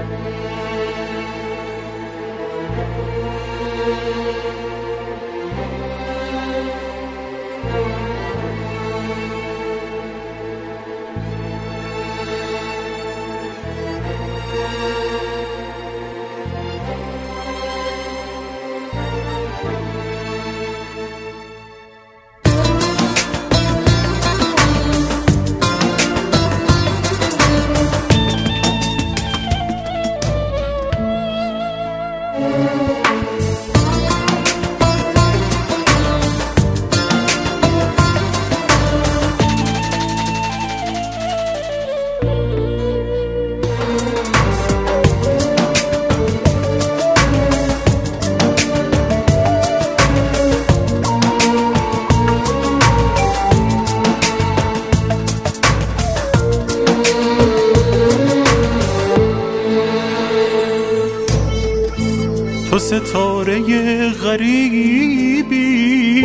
تو ستاره غریبی،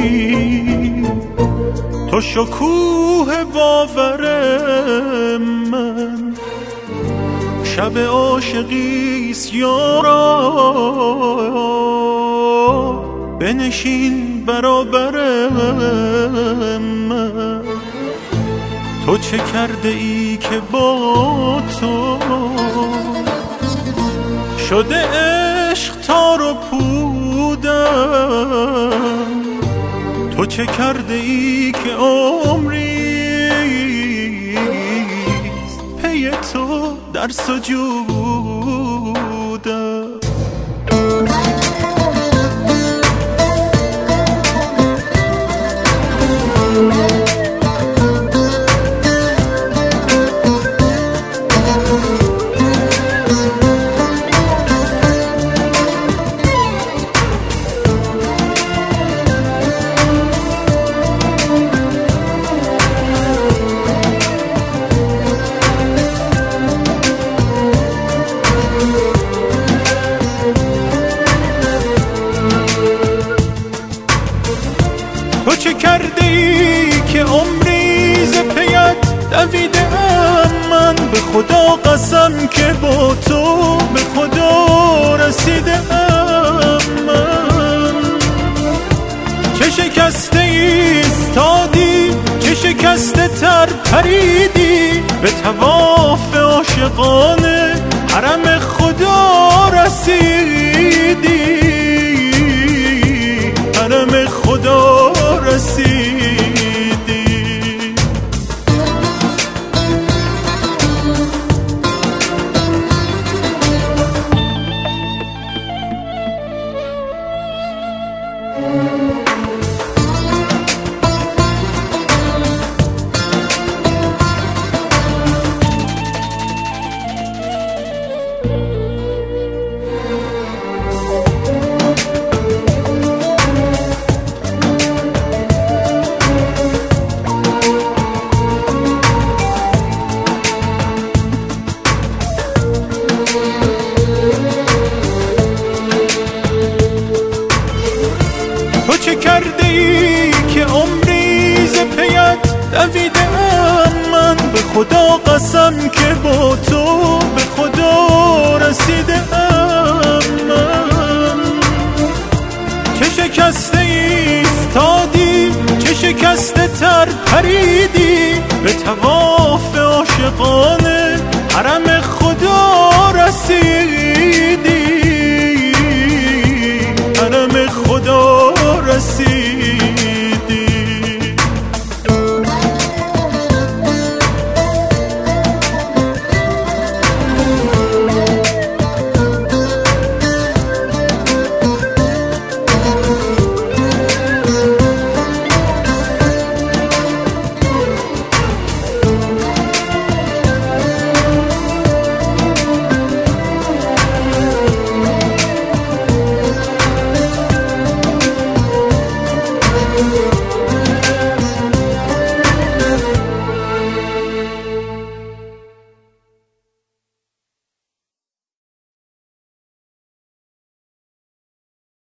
تو شکوه باور من، شب عاشقیست یارا بنشین برابر من. تو چه کرده ای که با تو شده عشق تار و پودم؟ تو چه کرده ای که عمریست پی تو در سجودم؟ تو چه کرده ای که عمری ز پیت دویدم من؟ به خدا قسم که با تو به خدا رسیدم من. چه شکسته ایستادی، چه شکسته تر پریدی، به طواف عاشقانه حرم خدا رسیدی، حرم خدا رسیدی. تو چه کرده ای که عمری ز پیت دویدم من؟ به خدا قسم که با تو به خدا رسیدم من. چه شکسته ایستادی، چه شکسته تر پریدی، به طواف عاشقانه حرم خدا